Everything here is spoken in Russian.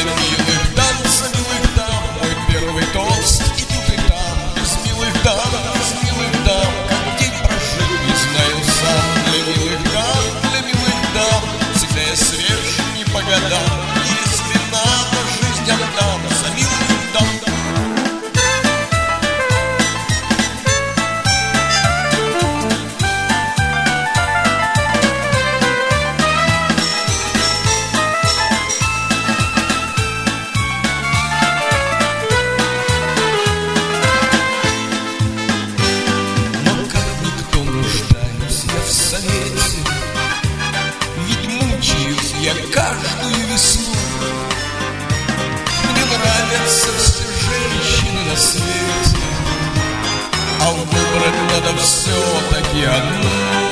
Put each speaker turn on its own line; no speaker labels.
за милых дам, мой первый тост и тут и там. Без милых дам, как день прожил, не знаю сам. Для милых дам, всегда я свеж не по годам. Если надо, жизнь отдам за милых дам. Ведь мучаюсь я каждую весну. Мне нравятся все женщины на свете, а выбрать надо все-таки одну.